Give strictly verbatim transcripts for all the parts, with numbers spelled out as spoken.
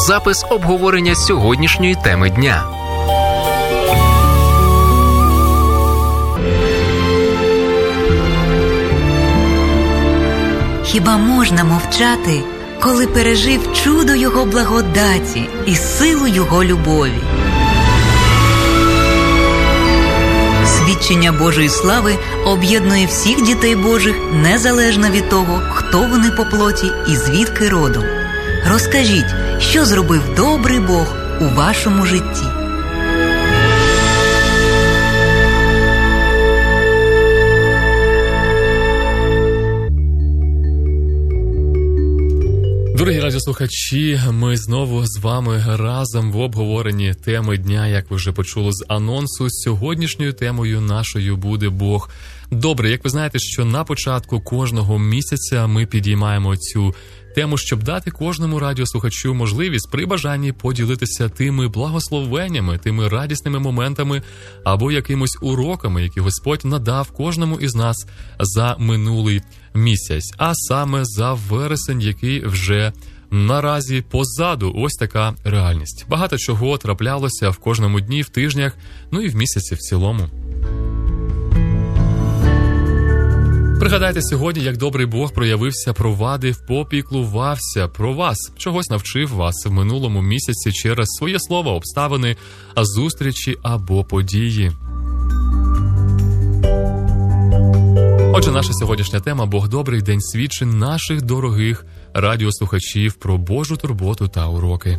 запис обговорення сьогоднішньої теми дня. Хіба можна мовчати, коли пережив чудо Його благодаті і силу Його любові? Свідчення Божої слави об'єднує всіх дітей Божих незалежно від того, хто вони по плоті і звідки родом. Розкажіть, що зробив добрий Бог у вашому житті. Дорогі радіослухачі, ми знову з вами разом в обговоренні теми дня, як ви вже почули з анонсу. Сьогоднішньою темою нашою буде Бог добрий. Як ви знаєте, що на початку кожного місяця ми підіймаємо цю тему, щоб дати кожному радіослухачу можливість при бажанні поділитися тими благословеннями, тими радісними моментами або якимось уроками, які Господь надав кожному із нас за минулий місяць, а саме за вересень, який вже наразі позаду. Ось така реальність. Багато чого траплялося в кожному дні, в тижнях, ну і в місяці в цілому. Пригадайте сьогодні, як добрий Бог проявився, провадив, попіклувався про вас, чогось навчив вас в минулому місяці через своє слово, обставини, зустрічі або події. Отже, наша сьогоднішня тема «Бог добрий», день свідчень наших дорогих радіослухачів про Божу турботу та уроки.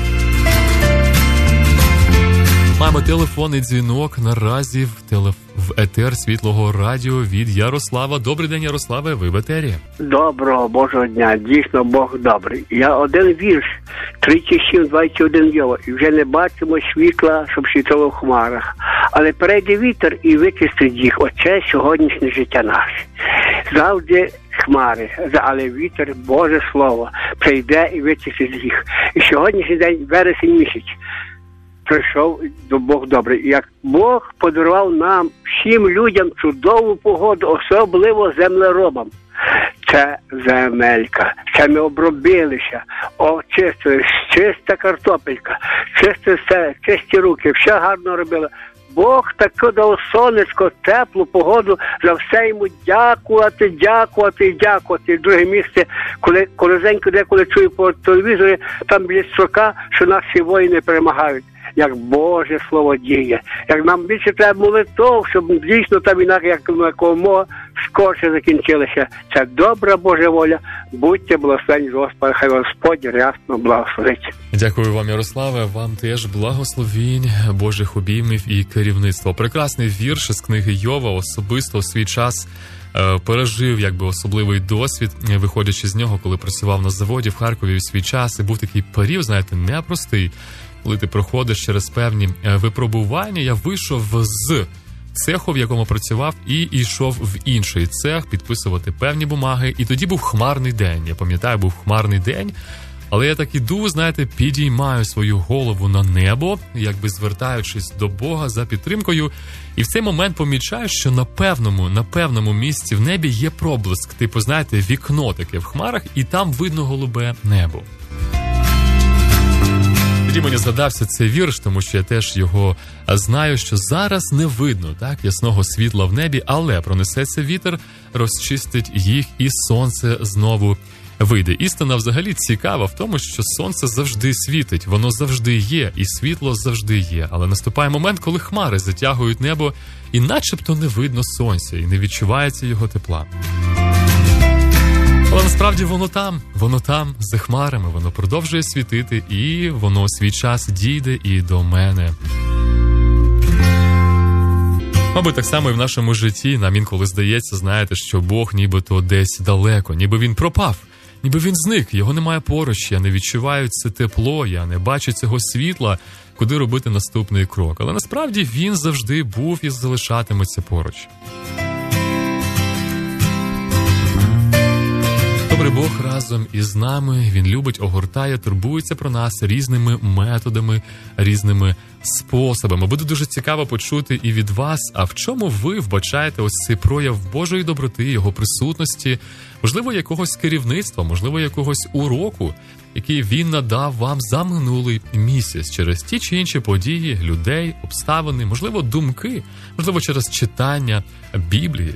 Маємо телефонний дзвінок наразі в, телеф... в етер Світлого радіо від Ярослава. Добрий день, Ярославе, ви в етері. Доброго Божого дня, дійсно Бог добрий. Я один вірш, тридцять сім двадцять один Йова, і вже не бачимо світла, щоб світило в хмарах. Але перейде вітер і вичистить їх. Оце сьогоднішнє життя наше. Завжди хмари, але вітер, Боже Слово, прийде і вичистить їх. І сьогоднішній день, вересень місяць, прийшов до Бог добрий. Як Бог подарував нам, всім людям, чудову погоду, особливо землеробам. Це земелька. Це ми обробилися, очистили, чиста картопелька, чисте все, чисті руки, все гарно робили. Бог таке дав сонечко, теплу погоду, за все йому дякувати, дякувати і дякувати. І друге місце, коли коротенько деколи чую по телевізорі, там біля строка, що наші воїни перемагають. Як Боже Слово діє. Як нам більше треба молитов, щоб дійсно та війна, як якомога скорше закінчилася. Це добра Божа воля. Будьте благословені Господа, хай Господь рясно благословить. Дякую вам, Ярославе. Вам теж благословінь, Божих обіймів і керівництва. Прекрасний вірш з книги Йова. Особисто у свій час е, пережив якби особливий досвід, виходячи з нього, коли працював на заводі в Харкові у свій час. І був такий період, знаєте, непростий. Коли ти проходиш через певні випробування, я вийшов з цеху, в якому працював, і йшов в інший цех підписувати певні бумаги. І тоді був хмарний день. Я пам'ятаю, був хмарний день. Але я так іду, знаєте, підіймаю свою голову на небо, якби звертаючись до Бога за підтримкою. І в цей момент помічаю, що на певному, на певному місці в небі є проблиск. Типу, знаєте, вікно таке в хмарах, і там видно голубе небо. Тоді мені згадався цей вірш, тому що я теж його знаю, що зараз не видно так ясного світла в небі, але пронесеться вітер, розчистить їх, і сонце знову вийде. Істина взагалі цікава в тому, що сонце завжди світить, воно завжди є, і світло завжди є. Але наступає момент, коли хмари затягують небо, і начебто не видно сонця, і не відчувається його тепла. Але насправді воно там, воно там, за хмарами, воно продовжує світити, і воно свій час дійде і до мене. Мабуть, так само і в нашому житті нам інколи здається, знаєте, що Бог нібито десь далеко, ніби він пропав, ніби він зник, його немає поруч, я не відчуваю це тепло, я не бачу цього світла, куди робити наступний крок. Але насправді він завжди був і залишатиметься поруч. Добрий Бог разом із нами, Він любить, огортає, турбується про нас різними методами, різними способами. Буде дуже цікаво почути і від вас, а в чому ви вбачаєте ось цей прояв Божої доброти, Його присутності, можливо, якогось керівництва, можливо, якогось уроку, який він надав вам за минулий місяць через ті чи інші події, людей, обставини, можливо, думки, можливо, через читання Біблії.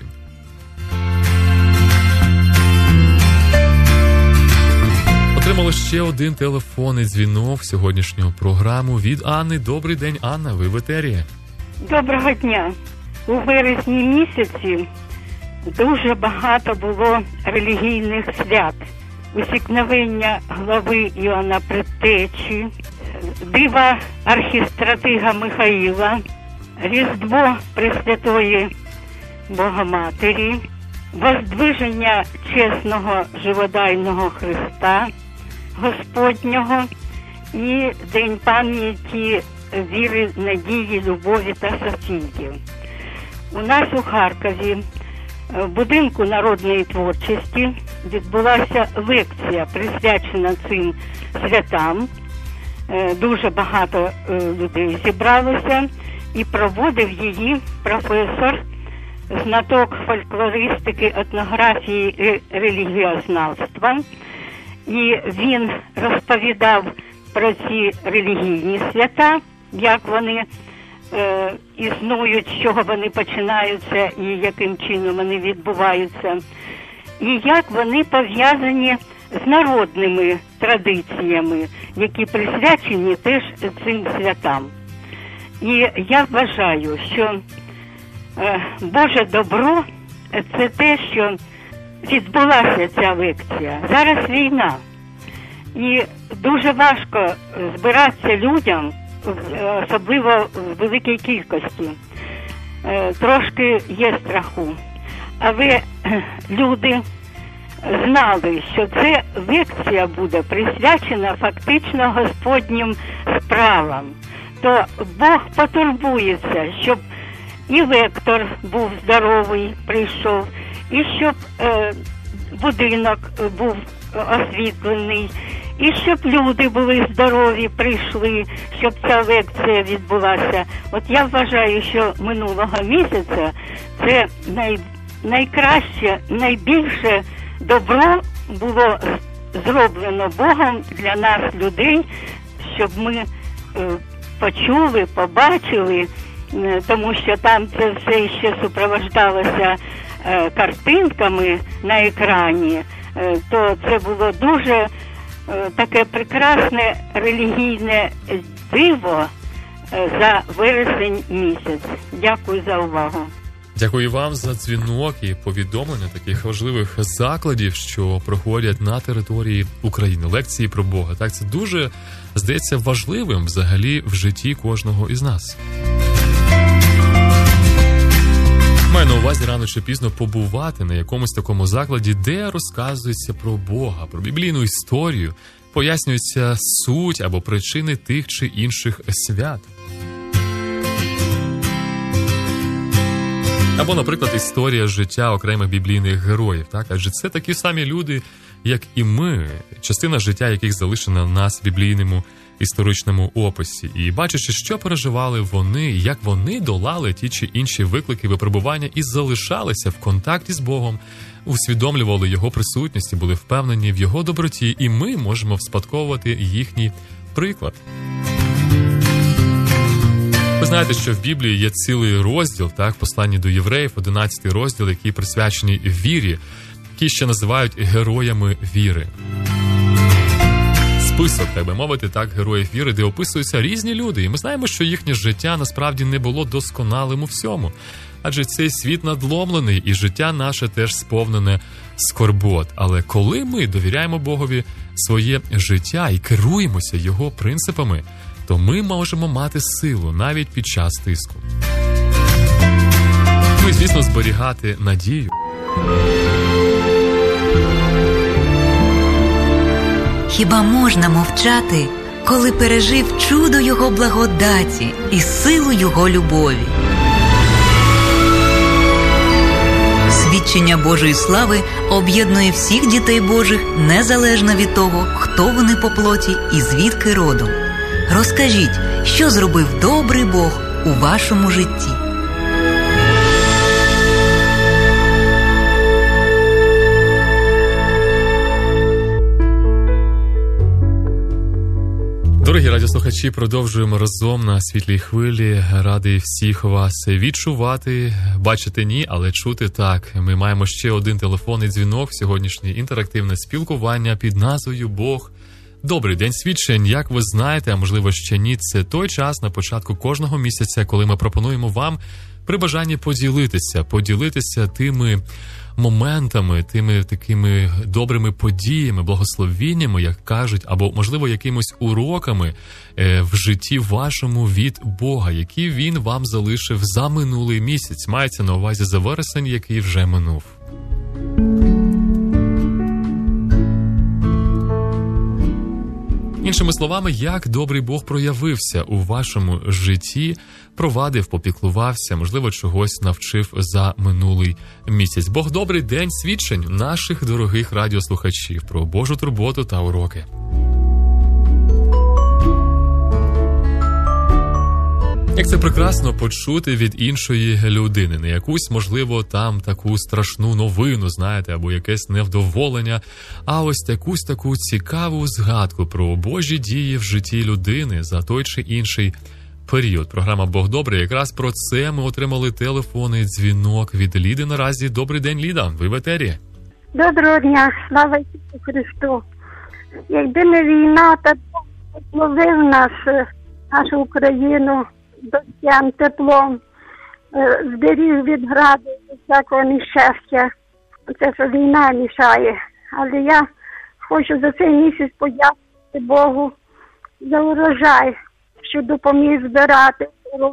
Отримали ще один телефонний дзвінок в сьогоднішню програму від Анни. Добрий день, Анна, ви в етері. Доброго дня. У вересні місяці дуже багато було релігійних свят. Усікновення глави Іоанна Предтечі, дива архістратига Михаїла, Різдво Пресвятої Богоматері, воздвиження чесного живодайного Христа Господнього і День пам'яті віри, надії, любові та Софії. У нас у Харкові в будинку народної творчості відбулася лекція, присвячена цим святам. Дуже багато людей зібралося і проводив її професор, знаток фольклористики, етнографії і релігіознавства. І він розповідав про ці релігійні свята, як вони е, існують, з чого вони починаються і яким чином вони відбуваються, і як вони пов'язані з народними традиціями, які присвячені теж цим святам. І я вважаю, що е, Боже добро – це те, що відбулася ця лекція. Зараз війна. І дуже важко збиратися людям, особливо в великій кількості. Трошки є страху. Але люди знали, що ця лекція буде присвячена фактично Господнім справам. То Бог потурбується, щоб і лектор був здоровий, прийшов, і щоб е, будинок був освітлений, і щоб люди були здорові, прийшли, щоб ця лекція відбулася. От я вважаю, що минулого місяця це най, найкраще, найбільше добро було зроблено Богом для нас, людей, щоб ми е, почули, побачили, е, тому що там це все ще супроводжувалося е, картинками на екрані, е, то це було дуже е, таке прекрасне релігійне диво е, за вересень місяць. Дякую за увагу. Дякую вам за дзвінок і повідомлення таких важливих закладів, що проходять на території України. Лекції про Бога. Так, це дуже, здається, важливим взагалі в житті кожного із нас. Маю на увазі рано чи пізно побувати на якомусь такому закладі, де розказується про Бога, про біблійну історію, пояснюється суть або причини тих чи інших свят. Або, наприклад, історія життя окремих біблійних героїв. Так? Адже це такі самі люди, як і ми, частина життя яких залишена в нас в біблійному історичному описі. І бачачи, що переживали вони, як вони долали ті чи інші виклики, випробування і залишалися в контакті з Богом, усвідомлювали Його присутність і були впевнені в Його доброті, і ми можемо вспадковувати їхній приклад. Ви знаєте, що в Біблії є цілий розділ, так, в посланні до євреїв, одинадцятий розділ, який присвячений вірі, які ще називають героями віри. Список, так би мовити, так, героїв віри, де описуються різні люди. І ми знаємо, що їхнє життя насправді не було досконалим у всьому. Адже цей світ надломлений, і життя наше теж сповнене скорбот. Але коли ми довіряємо Богові своє життя і керуємося Його принципами, то ми можемо мати силу навіть під час тиску. Ну і, звісно, зберігати надію. Хіба можна мовчати, коли пережив чудо Його благодаті і силу Його любові? Свідчення Божої слави об'єднує всіх дітей Божих незалежно від того, хто вони по плоті і звідки родом. Розкажіть, що зробив добрий Бог у вашому житті. Дорогі радіослухачі, продовжуємо разом на світлій хвилі. Радий всіх вас відчувати, бачити ні, але чути так. Ми маємо ще один телефонний дзвінок в сьогоднішнє інтерактивне спілкування під назвою «Бог добрий». День свідчень, як ви знаєте, а можливо ще ні, це той час на початку кожного місяця, коли ми пропонуємо вам при бажанні поділитися, поділитися тими моментами, тими такими добрими подіями, благословіннями, як кажуть, або, можливо, якимось уроками е, в житті вашому від Бога, які Він вам залишив за минулий місяць. Мається на увазі за вересень, який вже минув. Іншими словами, як добрий Бог проявився у вашому житті, провадив, попіклувався, можливо, чогось навчив за минулий місяць. Бог добрий, день свідчень наших дорогих радіослухачів про Божу турботу та уроки. Як це прекрасно почути від іншої людини, не якусь, можливо, там таку страшну новину, знаєте, або якесь невдоволення, а ось якусь таку цікаву згадку про Божі дії в житті людини за той чи інший період. Програма «Бог добрий». Якраз про це ми отримали телефонний дзвінок від Ліди наразі. Добрий день, Ліда, ви в етері. Доброго дня, слава Ісусу Христу. Якби не війна, то благословив нас, нашу Україну, дощем, теплом, зберіг від граду, від всякого нещастя. Це що війна мішає. Але я хочу за цей місяць подякувати Богу за урожай, що допоміг збирати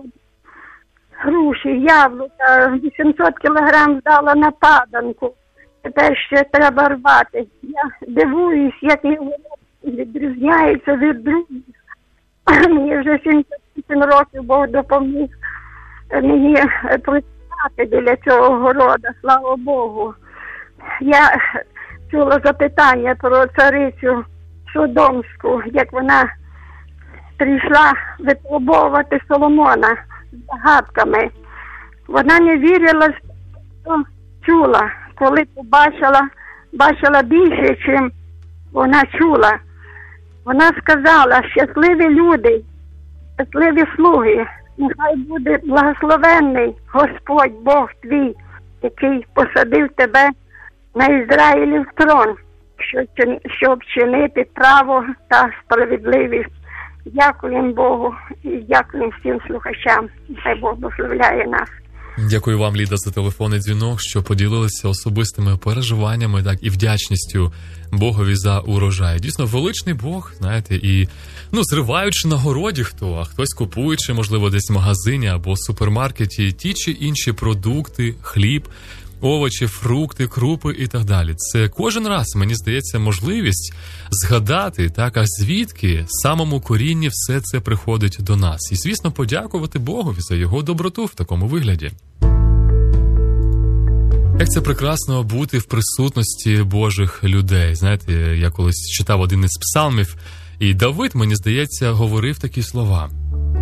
груші, яблука, вісімсот кілограм здала на паданку. Тепер ще треба рвати. Я дивуюсь, як його відрізняється від других. Мені вже сімдесят вісім років Бог допоміг мені працювати біля цього города, слава Богу. Я чула запитання про царицю Содомську, як вона прийшла випробовувати Соломона з загадками. Вона не вірила, що чула, коли побачила, бачила більше, чим вона чула. Вона сказала: щасливі люди, щасливі слуги, нехай буде благословенний Господь Бог твій, який посадив тебе на Ізраїлів трон, щоб чинити право та справедливість. Дякуємо Богу і дякуємо всім слухачам. Хай Бог благословляє нас. Дякую вам, Ліда, за телефонний дзвінок, що поділилися особистими переживаннями, так, і вдячністю Богові за урожай. Дійсно, величний Бог, знаєте, і, ну, зриваючи на городі хто, а хтось купуючи, можливо, десь в магазині або супермаркеті ті чи інші продукти, хліб, овочі, фрукти, крупи і так далі. Це кожен раз, мені здається, можливість згадати, так, а звідки самому корінні все це приходить до нас. І, звісно, подякувати Богові за його доброту в такому вигляді. Як це прекрасно бути в присутності Божих людей. Знаєте, я колись читав один із псалмів, і Давид, мені здається, говорив такі слова: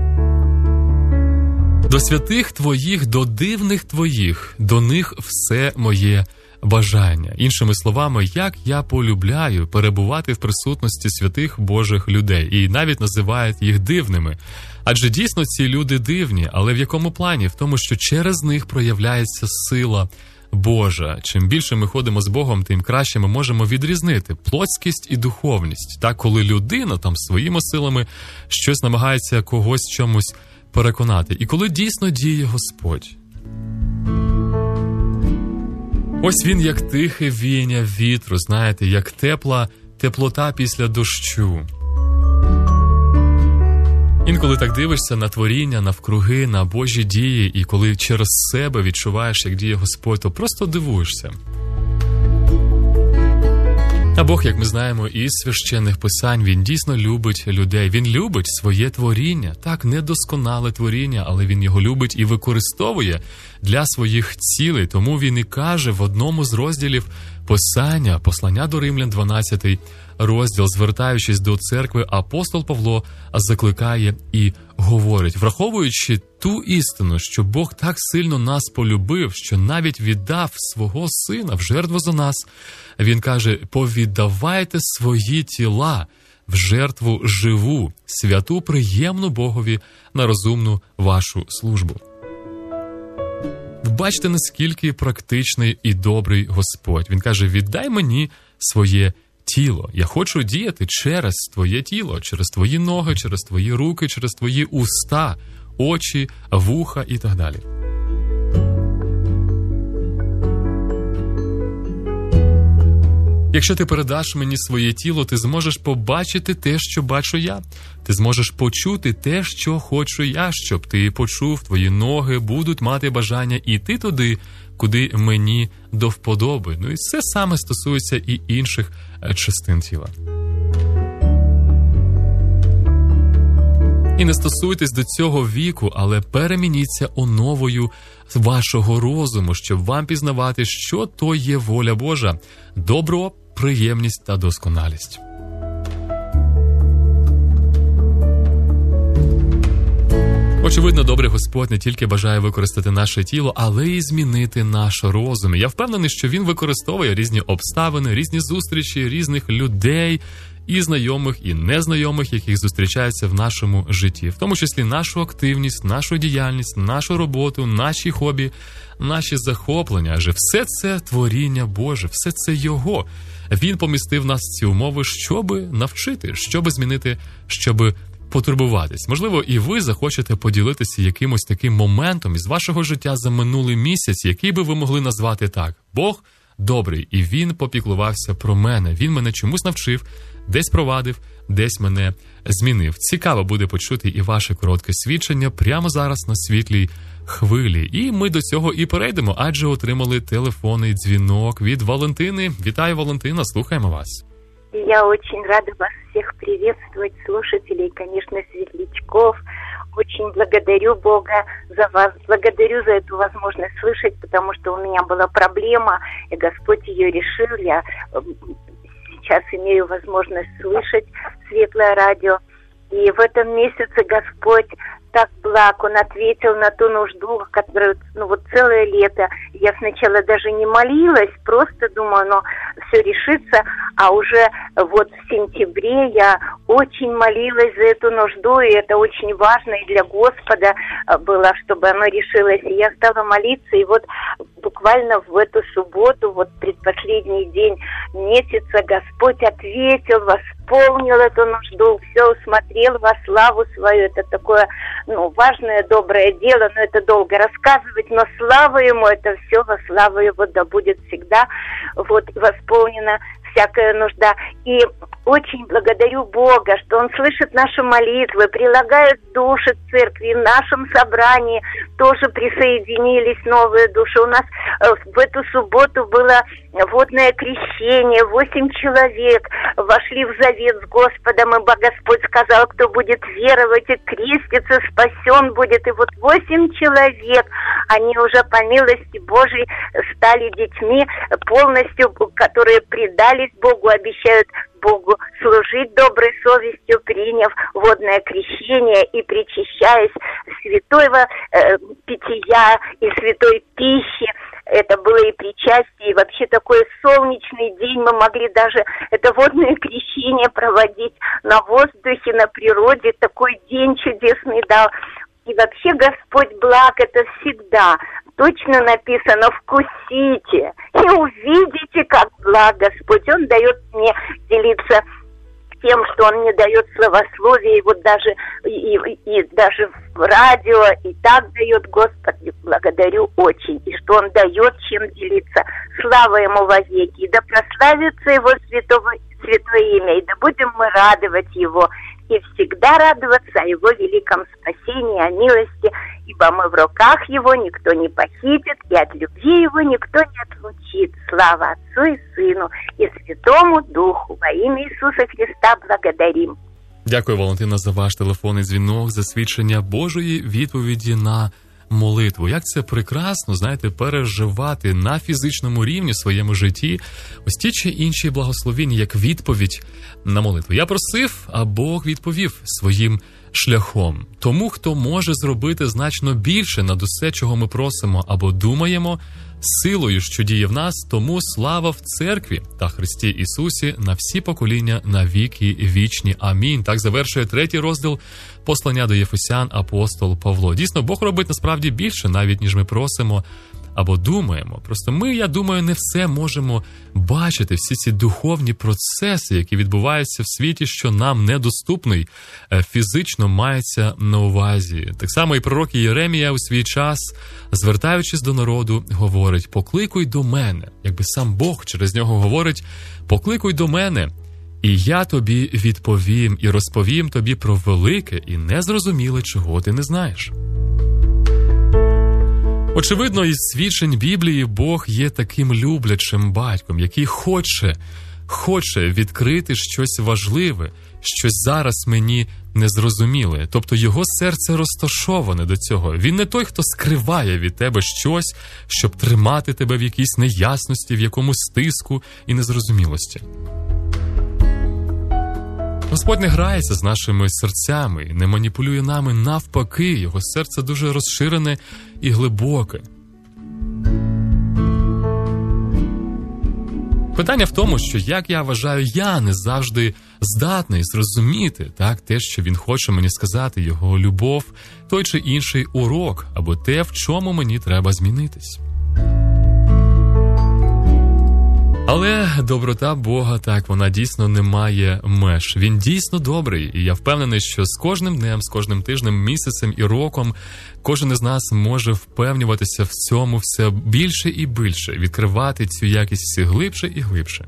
«До святих твоїх, до дивних твоїх, до них все моє бажання». Іншими словами, як я полюбляю перебувати в присутності святих Божих людей. І навіть називають їх дивними. Адже дійсно ці люди дивні, але в якому плані? В тому, що через них проявляється сила Божа. Чим більше ми ходимо з Богом, тим краще ми можемо відрізнити плотськість і духовність. Так, коли людина там своїми силами щось намагається когось чомусь переконати. І коли дійсно діє Господь. Ось він як тихе віяння вітру, знаєте, як тепла теплота після дощу. Інколи так дивишся на творіння, навкруги, на Божі дії, і коли через себе відчуваєш, як діє Господь, то просто дивуєшся. А Бог, як ми знаємо, із священних писань, Він дійсно любить людей. Він любить своє творіння. Так, недосконале творіння, але Він його любить і використовує для своїх цілей. Тому Він і каже в одному з розділів Писання, послання до Римлян, дванадцятий розділ, звертаючись до церкви, апостол Павло закликає і говорить, враховуючи ту істину, що Бог так сильно нас полюбив, що навіть віддав свого Сина в жертву за нас, Він каже, повіддавайте свої тіла в жертву живу, святу, приємну Богові на розумну вашу службу. Бачите, наскільки практичний і добрий Господь. Він каже, віддай мені своє тіло. Я хочу діяти через твоє тіло, через твої ноги, через твої руки, через твої уста, очі, вуха і так далі. Якщо ти передаш мені своє тіло, ти зможеш побачити те, що бачу я. Ти зможеш почути те, що хочу я, щоб ти почув, твої ноги будуть мати бажання йти туди, куди мені до вподоби. Ну і це саме стосується і інших частин тіла. І не стосуйтесь до цього віку, але перемініться оновою вашого розуму, щоб вам пізнавати, що то є воля Божа, добро, приємність та досконалість. Очевидно, добрий Господь не тільки бажає використати наше тіло, але й змінити наш розум. Я впевнений, що Він використовує різні обставини, різні зустрічі, різних людей, і знайомих, і незнайомих, яких зустрічаються в нашому житті. В тому числі нашу активність, нашу діяльність, нашу роботу, наші хобі, наші захоплення. Адже все це творіння Боже, все це Його. Він помістив нас в ці умови, щоби навчити, щоби змінити, щоби потурбуватись. Можливо, і ви захочете поділитися якимось таким моментом із вашого життя за минулий місяць, який би ви могли назвати так. Бог добрий, і Він попіклувався про мене. Він мене чомусь навчив, десь провадив, десь мене змінив. Цікаво буде почути і ваше коротке свідчення прямо зараз на світлій хвилі. І ми до цього і перейдемо, адже отримали телефонний дзвінок від Валентини. Вітаю, Валентина, слухаємо вас. Я очень рада вас всех приветствовать, слушателей, конечно, светлячков. Очень благодарю Бога за вас, благодарю за эту возможность слышать, потому что у меня была проблема, и Господь ее решил. Я сейчас имею возможность слышать Светлое радио. И в этом месяце Господь так благ, Он ответил на ту нужду, которую, ну вот целое лето я сначала даже не молилась, просто думаю, ну все решится, а уже вот в сентябре я очень молилась за эту нужду, и это очень важно и для Господа было, чтобы оно решилось. И я стала молиться, и вот буквально в эту субботу, вот предпоследний день месяца, Господь ответил, восполнил эту нужду, все усмотрел во славу свою. Это такое, ну, важное, доброе дело, но это долго рассказывать, но слава Ему, это все во славу Его, да будет всегда вот восполнена всякая нужда. И очень благодарю Бога, что Он слышит наши молитвы, прилагает души к церкви. В нашем собрании тоже присоединились новые души. У нас в эту субботу было водное крещение. Восемь человек вошли в завет с Господом, и Господь сказал, кто будет веровать и креститься, спасен будет. И вот восемь человек, они уже по милости Божией стали детьми полностью, которые предались Богу, обещают Богу служить доброй совестью, приняв водное крещение и причащаясь святого э, питья и святой пищи. Это было и причастие, и вообще такой солнечный день. Мы могли даже это водное крещение проводить на воздухе, на природе. Такой день чудесный дал. И вообще Господь благ, это всегда. Точно написано, вкусите и увидите, как благ Господь. Он дает мне делиться тем, что Он мне дает словословие, и вот даже, и, и даже в радио, и так дает Господи, благодарю очень, и что Он дает чем делиться. Слава Ему вовеки, и да прославится Его святого, святое имя, и да будем мы радовать Его, и всегда радоваться о Его великом спасении, о милости, ибо мы в руках Его, никто не похитит, и от любви Его никто не отлучит. Слава Отцу и Сыну и Святому Духу. Во имя Иисуса Христа благодарим. Дякую, Валентина, за ваш телефонний дзвінок, за свідчення Божої відповіді на молитву. Як це прекрасно, знаєте, переживати на фізичному рівні в своєму житті ось ті чи інші благословіння, як відповідь на молитву. Я просив, а Бог відповів своїм шляхом. Тому, хто може зробити значно більше над усе, чого ми просимо або думаємо, силою, що діє в нас, тому слава в церкві та Христі Ісусі на всі покоління, на віки вічні. Амінь. Так завершує третій розділ послання до Єфесян апостол Павло. Дійсно, Бог робить насправді більше, навіть ніж ми просимо або думаємо. Просто ми, я думаю, не все можемо бачити, всі ці духовні процеси, які відбуваються в світі, що нам недоступний, фізично мається на увазі. Так само і пророк Єремія у свій час, звертаючись до народу, говорить: «Покликуй до мене». Якби сам Бог через нього говорить: «Покликуй до мене, і я тобі відповім, і розповім тобі про велике і незрозуміле, чого ти не знаєш». Очевидно, із свідчень Біблії Бог є таким люблячим батьком, який хоче, хоче відкрити щось важливе, щось зараз мені незрозуміле. Тобто його серце розташоване до цього. Він не той, хто скриває від тебе щось, щоб тримати тебе в якійсь неясності, в якомусь стиску і незрозумілості. Господь не грається з нашими серцями, не маніпулює нами, навпаки, його серце дуже розширене і глибоке. Питання в тому, що, як я вважаю, я не завжди здатний зрозуміти так, те, що він хоче мені сказати, його любов, той чи інший урок, або те, в чому мені треба змінитись. Але доброта Бога, так, вона дійсно не має меж. Він дійсно добрий, і я впевнений, що з кожним днем, з кожним тижнем, місяцем і роком кожен із нас може впевнюватися в цьому все більше і більше, відкривати цю якість все глибше і глибше.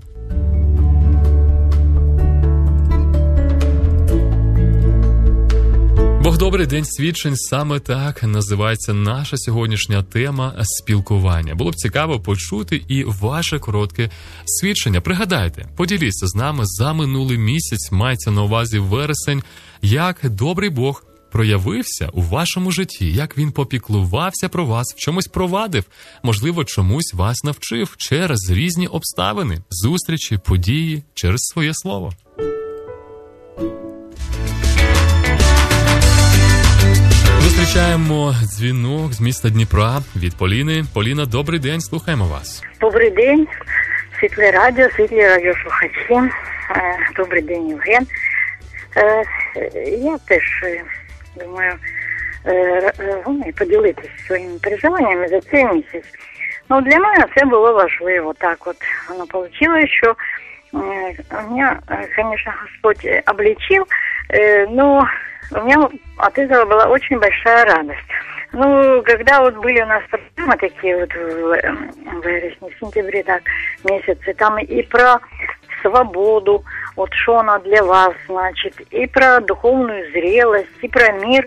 Бог добрий, день свідчень, саме так називається наша сьогоднішня тема спілкування. Було б цікаво почути і ваше коротке свідчення. Пригадайте, поділіться з нами за минулий місяць, мається на увазі вересень, як добрий Бог проявився у вашому житті, як він попіклувався про вас, в чомусь провадив, можливо, чомусь вас навчив через різні обставини, зустрічі, події, через своє слово. Зустрічаємо дзвінок з міста Дніпра від Поліни. Поліна, добрий день, слухаємо вас. Добрий день, світле радіо, світлі радіослухачі. Добрий день, Євген. Я теж думаю поділитися своїми переживаннями за цей місяць. Ну, для мене це було важливо. Так от воно вийшло, що мене, звісно, Господь обличив, но у меня от этого была очень большая радость. Ну, когда вот были у нас проблемы такие вот в вересне, в сентябре, так, месяцы, там и про свободу, вот что она для вас значит, и про духовную зрелость, и про мир.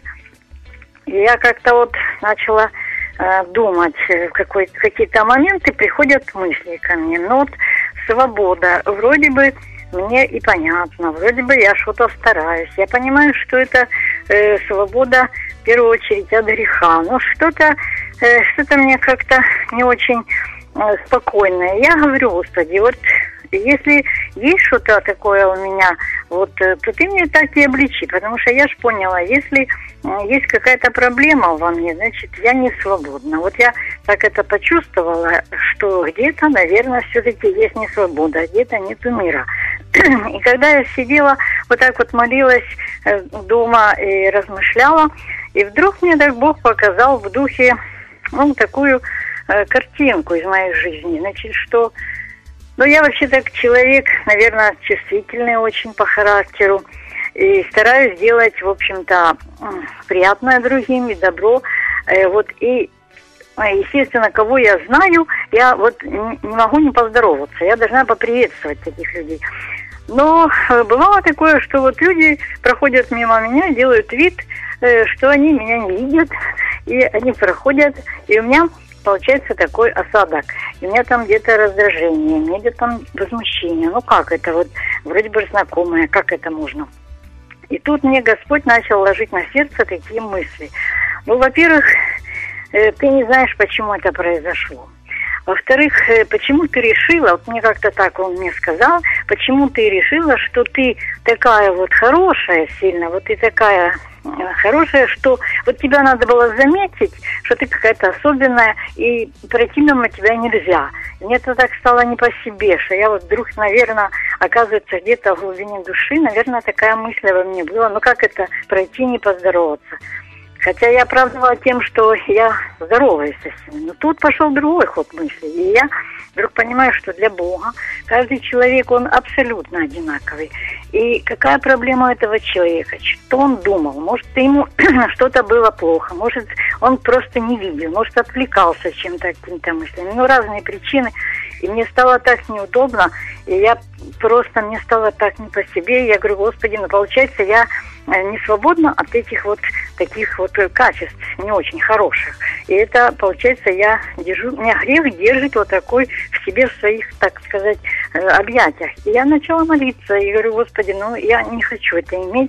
И я как-то вот начала э, думать, в какой, какие-то моменты приходят мысли ко мне. Ну вот свобода, вроде бы мне и понятно, вроде бы я что-то стараюсь. Я понимаю, что это э, свобода в первую очередь от греха. Но что-то, э, что-то мне как-то не очень э, спокойное. Я говорю: Господи, вот если есть что-то такое у меня, вот, то ты мне так и обличи, потому что я ж поняла, если есть какая-то проблема во мне, значит, я не свободна. Вот я так это почувствовала, что где-то, наверное, все-таки есть не свобода, где-то нету мира. И когда я сидела, вот так вот молилась дома и размышляла, и вдруг мне так Бог показал в духе, ну, такую э, картинку из моей жизни. Значит, что... Ну, я вообще так человек, наверное, чувствительный очень по характеру. И стараюсь делать, в общем-то, приятное другим и добро. Э, вот, и, естественно, кого я знаю, я вот не могу не поздороваться. Я должна поприветствовать таких людей. Но бывало такое, что вот люди проходят мимо меня, делают вид, что они меня не видят, и они проходят, и у меня получается такой осадок. И у меня там где-то раздражение, у меня где-то там возмущение. Ну как это вот, вроде бы знакомое, как это можно? И тут мне Господь начал ложить на сердце такие мысли. Ну, во-первых, ты не знаешь, почему это произошло. Во-вторых, почему ты решила, вот мне как-то так он мне сказал, почему ты решила, что ты такая вот хорошая сильно, вот ты такая хорошая, что вот тебя надо было заметить, что ты какая-то особенная, и пройти мимо тебя нельзя. И мне это так стало не по себе, что я вот вдруг, наверное, оказывается, где-то в глубине души, наверное, такая мысль во мне была, ну как это пройти, не поздороваться. Хотя я оправдывала тем, что я здоровая совсем. Но тут пошел другой ход мысли. И я вдруг понимаю, что для Бога каждый человек, он абсолютно одинаковый. И какая проблема у этого человека? Что он думал? Может, ему что-то было плохо. Может, он просто не видел. Может, отвлекался чем-то, какими-то мыслями. Ну, разные причины. И мне стало так неудобно. И я просто, мне стало так не по себе. Я говорю, Господи, ну, получается, я не свободна от этих вот таких вот качеств не очень хороших. И это, получается, я держу, у меня грех держит вот такой в себе, в своих, так сказать, объятиях. И я начала молиться и говорю, Господи, ну я не хочу это иметь,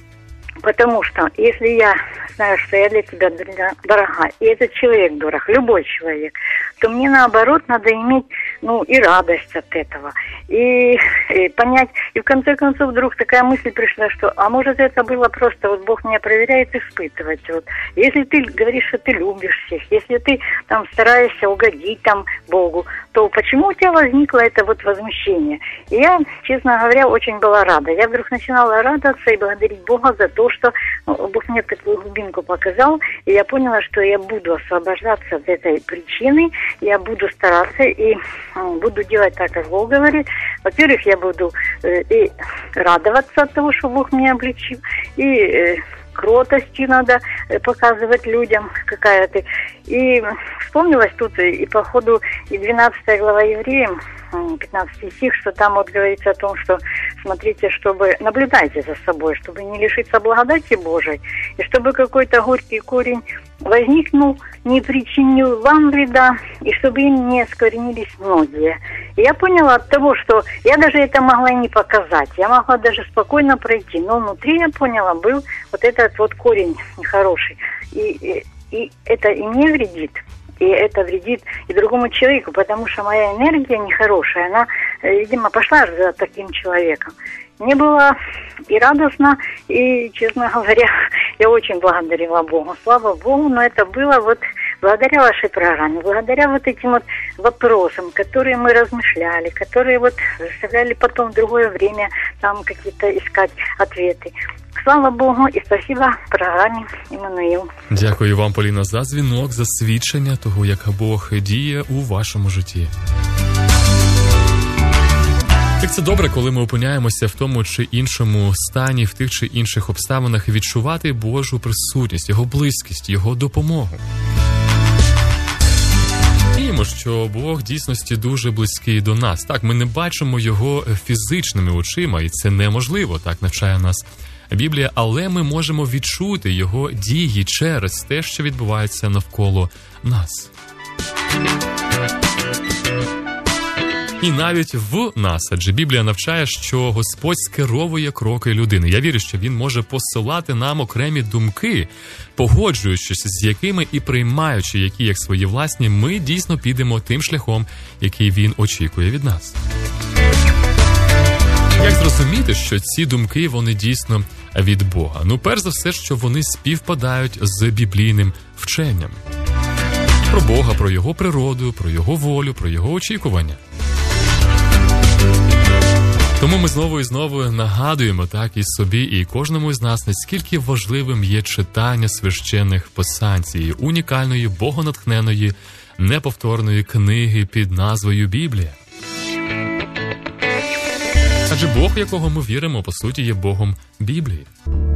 потому что если я знаю, что я для тебя дорога, и этот человек дорог, любой человек, то мне наоборот надо иметь, ну, и радость от этого, и, и понять, и в конце концов вдруг такая мысль пришла, что, а может это было просто, вот Бог меня проверяет, испытывать, вот, если ты говоришь, что ты любишь всех, если ты там стараешься угодить там Богу, то почему у тебя возникло это вот возмущение? И я, честно говоря, очень была рада, я вдруг начинала радоваться и благодарить Бога за то, что Бог мне такую глубинку показал, и я поняла, что я буду освобождаться от этой причины, я буду стараться и буду делать так, как Бог говорит. Во-первых, я буду э, и радоваться от того, что Бог меня обличил, и э, кротостью надо показывать людям, какая ты. И вспомнилась тут и по ходу и двенадцатая глава Евреям, пятнадцатый стих, что там вот говорится о том, что смотрите, чтобы наблюдайте за собой, чтобы не лишиться благодати Божией, и чтобы какой-то горький корень возникнул, не причинил вам вреда, и чтобы им не осквернились многие. И я поняла от того, что я даже это могла не показать, я могла даже спокойно пройти, но внутри, я поняла, был вот этот вот корень нехороший. И, и, и это и мне вредит, и это вредит и другому человеку, потому что моя энергия нехорошая, она, видимо, пошла за таким человеком. Мне было и радостно, и, честно говоря, я очень благодарила Богу. Слава Богу, но это было вот благодаря вашей программе, благодаря вот этим вот вопросам, которые мы размышляли, которые вот заставляли потом в другое время там какие-то искать ответы. Слава Богу і спасибо програмі Іммануїл. Дякую вам, Поліна, за дзвінок, за свідчення того, як Бог діє у вашому житті. Так це добре, коли ми опиняємося в тому чи іншому стані, в тих чи інших обставинах, відчувати Божу присутність, Його близькість, Його допомогу. Віримо, що Бог в дійсності дуже близький до нас. Так, ми не бачимо Його фізичними очима, і це неможливо, так навчає нас Біблія, але ми можемо відчути Його дії через те, що відбувається навколо нас. І навіть в нас, адже Біблія навчає, що Господь скеровує кроки людини. Я вірю, що Він може посилати нам окремі думки, погоджуючись з якими і приймаючи які як свої власні, ми дійсно підемо тим шляхом, який Він очікує від нас. Як зрозуміти, що ці думки, вони дійсно від Бога? Ну, перш за все, що вони співпадають з біблійним вченням. Про Бога, про Його природу, про Його волю, про Його очікування. Тому ми знову і знову нагадуємо так і собі, і кожному із нас, наскільки важливим є читання священних писань, цієї унікальної, богонатхненої, неповторної книги під назвою Біблія. Адже Бог, в якого ми віримо, по суті, є Богом Біблії.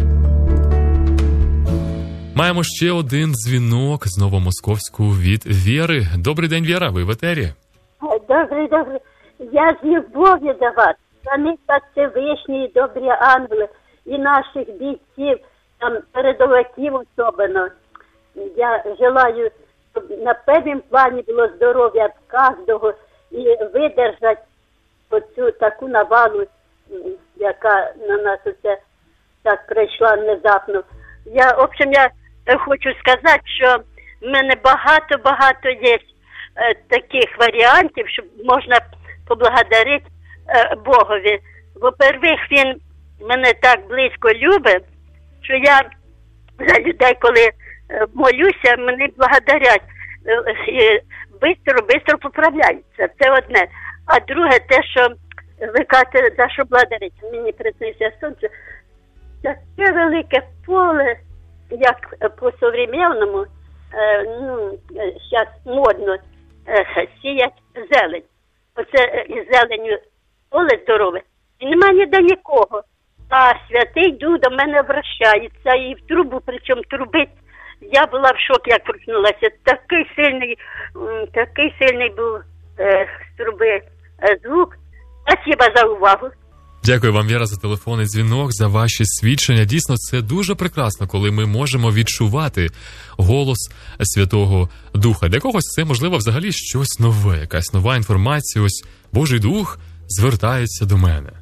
Маємо ще один дзвінок з Новомосковську від Віри. Добрий день, Віра, ви в етері. Добрий, добрий. Я з любов'ю до вас. Вони так Всевишні і добрі ангели, і наших бійців, там, передовиків особливо. Я желаю, щоб на першому плані було здоров'я кожного і видержати оцю таку навалу, яка на нас оце так прийшла внезапно. Я, в общем, я хочу сказати, що в мене багато-багато є таких варіантів, щоб можна поблагодарити е, Богові. Во-первых, він мене так близько любить, що я за людей, коли е, молюся, мене благодарять. Е, бистро, бистро поправляються. Це одне. А друге, те, що ви кажете, за що благодарить, мені приснився сонце. Таке велике поле, як по-современному, е, ну, зараз модно е, сіять зелень. Оце із зеленю поле здорове. І немає ніде нікого. А святий Дух до мене вращається і в трубу, причому трубить. Я була в шокі, як проснулася. Такий сильний, такий сильний був е, з труби е, звук. Спасибо за увагу. Дякую вам, Віра, за телефонний дзвінок, за ваші свідчення. Дійсно, це дуже прекрасно, коли ми можемо відчувати голос Святого Духа. Для когось це, можливо, взагалі щось нове, якась нова інформація. Ось Божий Дух звертається до мене.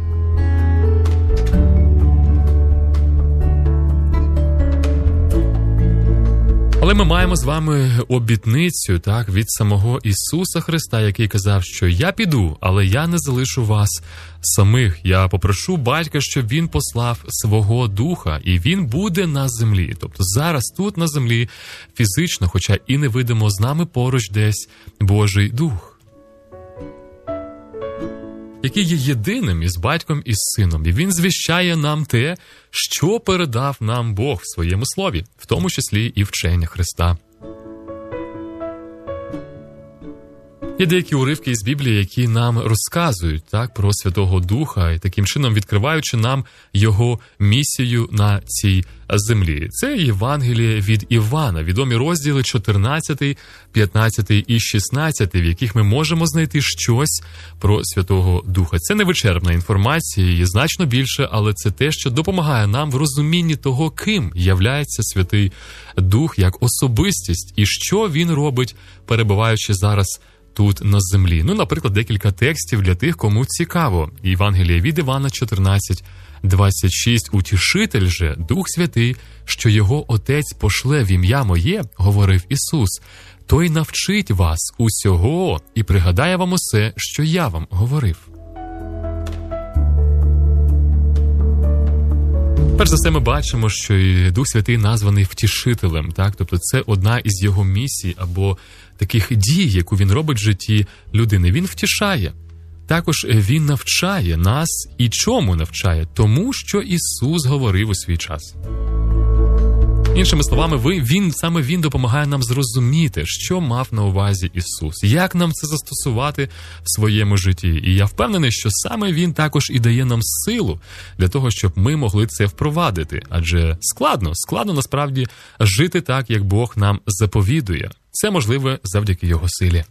Але ми маємо з вами обітницю, так, від самого Ісуса Христа, який казав, що я піду, але я не залишу вас самих. Я попрошу Батька, щоб Він послав свого Духа, і Він буде на землі. Тобто зараз тут на землі фізично, хоча і не видимо, з нами поруч десь Божий Дух, який є єдиним із Батьком і Сином. І Він звіщає нам те, що передав нам Бог в своєму слові, в тому числі і вчення Христа. Є деякі уривки із Біблії, які нам розказують, так, про Святого Духа, і таким чином відкриваючи нам Його місію на цій землі. Це Євангеліє від Івана, відомі розділи чотирнадцятий, п'ятнадцятий і шістнадцятий, в яких ми можемо знайти щось про Святого Духа. Це не вичерпна інформація, її значно більше, але це те, що допомагає нам в розумінні того, ким являється Святий Дух як особистість, і що Він робить, перебуваючи зараз тут на землі. Ну, наприклад, декілька текстів для тих, кому цікаво. Євангеліє від Івана чотирнадцять, двадцять шість. «Утішитель же, Дух Святий, що його Отець пошле в ім'я моє, говорив Ісус, той навчить вас усього і пригадає вам усе, що я вам говорив». Перш за все, ми бачимо, що і Дух Святий названий втішителем, так? Тобто це одна із його місій або таких дій, яку він робить в житті людини. Він втішає. Також він навчає нас. І чому навчає? Тому, що Ісус говорив у свій час. Іншими словами, ви, він, саме Він допомагає нам зрозуміти, що мав на увазі Ісус, як нам це застосувати в своєму житті. І я впевнений, що саме Він також і дає нам силу для того, щоб ми могли це впровадити. Адже складно, складно насправді жити так, як Бог нам заповідує. Це можливе завдяки Його силі.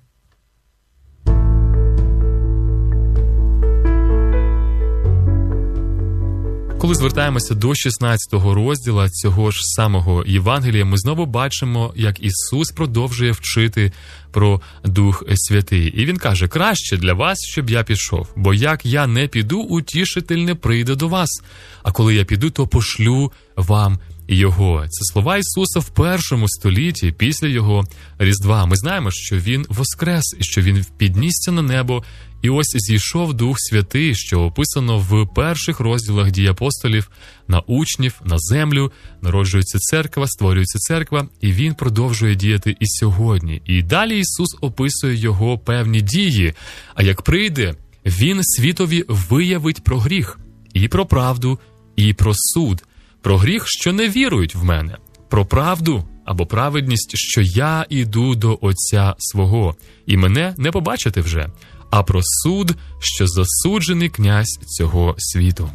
Коли звертаємося до шістнадцятого розділа цього ж самого Євангелія, ми знову бачимо, як Ісус продовжує вчити про Дух Святий. І Він каже, краще для вас, щоб я пішов, бо як я не піду, утішитель не прийде до вас, а коли я піду, то пошлю вам Його. Це слова Ісуса в першому столітті, після Його Різдва. Ми знаємо, що Він воскрес, і що Він піднісся на небо, і ось зійшов Дух Святий, що описано в перших розділах Дій апостолів, на учнів, на землю, народжується церква, створюється церква, і Він продовжує діяти і сьогодні. І далі Ісус описує Його певні дії, а як прийде, Він світові виявить про гріх, і про правду, і про суд. Про гріх, що не вірують в мене, про правду або праведність, що я іду до Отця свого, і мене не побачите вже, а про суд, що засуджений князь цього світу.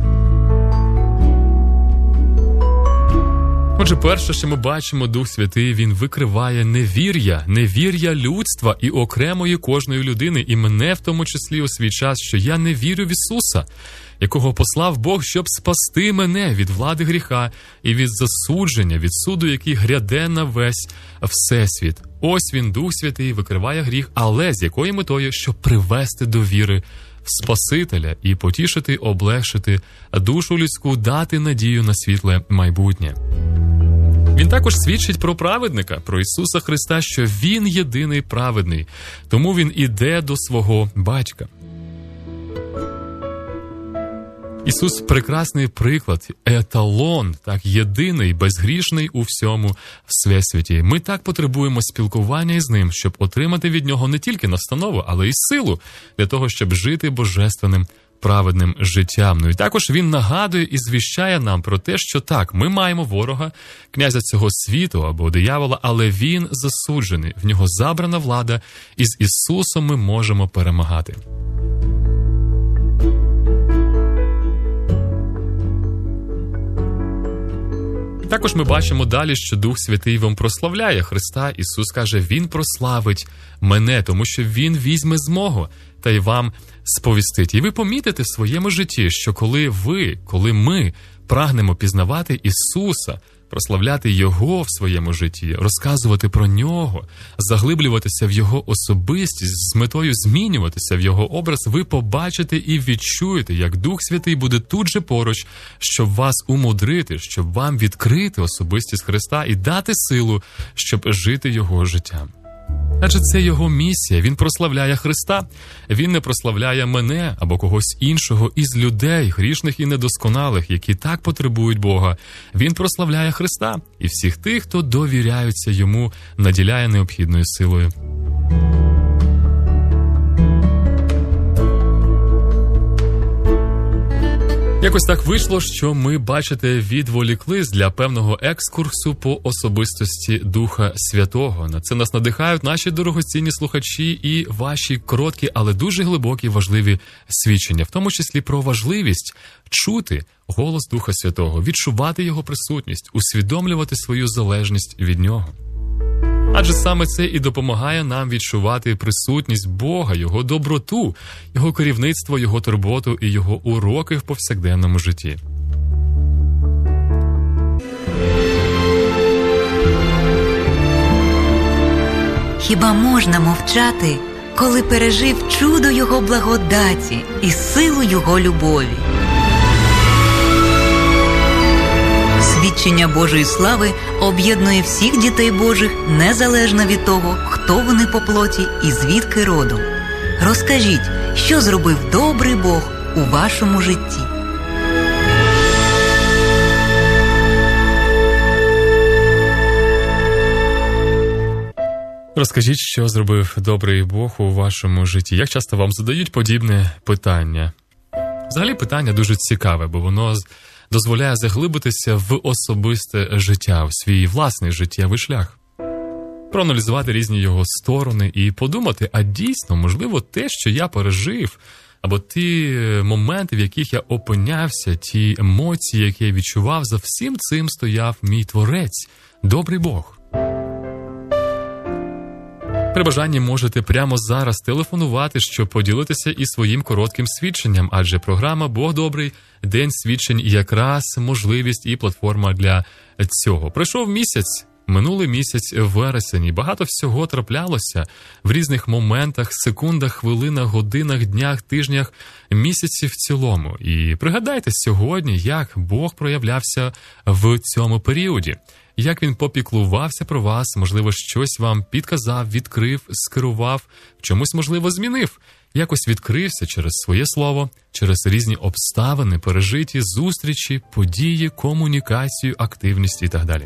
Отже, перше, що ми бачимо, Дух Святий, Він викриває невір'я, невір'я людства і окремої кожної людини, і мене в тому числі у свій час, що я не вірю в Ісуса, якого послав Бог, щоб спасти мене від влади гріха і від засудження, від суду, який гряде на весь всесвіт. Ось він, Дух Святий, викриває гріх, але з якою метою? Щоб привести до віри в Спасителя і потішити, облегшити душу людську, дати надію на світле майбутнє. Він також свідчить про праведника, про Ісуса Христа, що Він єдиний праведний, тому Він іде до свого батька. Ісус – прекрасний приклад, еталон, так, єдиний, безгрішний у всьому всесвіті. Ми так потребуємо спілкування із Ним, щоб отримати від Нього не тільки настанову, але й силу для того, щоб жити божественним, праведним життям. Ну і також Він нагадує і звіщає нам про те, що так, ми маємо ворога, князя цього світу або диявола, але він засуджений, в нього забрана влада, і з Ісусом ми можемо перемагати. Також ми бачимо далі, що Дух Святий вам прославляє Христа. Ісус каже, Він прославить мене, тому що Він візьме змогу та й вам сповістить. І ви помітите в своєму житті, що коли ви, коли ми прагнемо пізнавати Ісуса, прославляти Його в своєму житті, розказувати про Нього, заглиблюватися в Його особистість з метою змінюватися в Його образ, ви побачите і відчуєте, як Дух Святий буде тут же поруч, щоб вас умудрити, щоб вам відкрити особистість Христа і дати силу, щоб жити Його життям. Адже це Його місія, Він прославляє Христа, Він не прославляє мене або когось іншого із людей, грішних і недосконалих, які так потребують Бога. Він прославляє Христа і всіх тих, хто довіряються Йому, наділяє необхідною силою. Якось так вийшло, що ми, бачите, відволіклись для певного екскурсу по особистості Духа Святого. На це нас надихають наші дорогоцінні слухачі і ваші короткі, але дуже глибокі важливі свідчення, в тому числі про важливість чути голос Духа Святого, відчувати Його присутність, усвідомлювати свою залежність від Нього. Адже саме це і допомагає нам відчувати присутність Бога, Його доброту, Його керівництво, Його турботу і Його уроки в повсякденному житті. Хіба можна мовчати, коли пережив чудо Його благодаті і силу Його любові? Свідчення Божої слави об'єднує всіх дітей Божих незалежно від того, хто вони по плоті і звідки родом. Розкажіть, що зробив добрий Бог у вашому житті. Розкажіть, що зробив добрий Бог у вашому житті. Як часто вам задають подібне питання? Взагалі питання дуже цікаве, бо воно дозволяє заглибитися в особисте життя, в свій власний життєвий шлях. Проаналізувати різні його сторони і подумати, а дійсно, можливо, те, що я пережив, або ті моменти, в яких я опинявся, ті емоції, які я відчував, за всім цим стояв мій Творець, добрий Бог. При бажанні можете прямо зараз телефонувати, щоб поділитися і своїм коротким свідченням, адже програма «Бог добрий. День свідчень» якраз можливість і платформа для цього. Пройшов місяць, минулий місяць вересень, і багато всього траплялося в різних моментах, секундах, хвилинах, годинах, днях, тижнях, місяців в цілому. І пригадайте сьогодні, як Бог проявлявся в цьому періоді. Як він попіклувався про вас, можливо, щось вам підказав, відкрив, скерував, в чомусь, можливо, змінив, якось відкрився через своє слово, через різні обставини, пережиті, зустрічі, події, комунікацію, активність і так далі.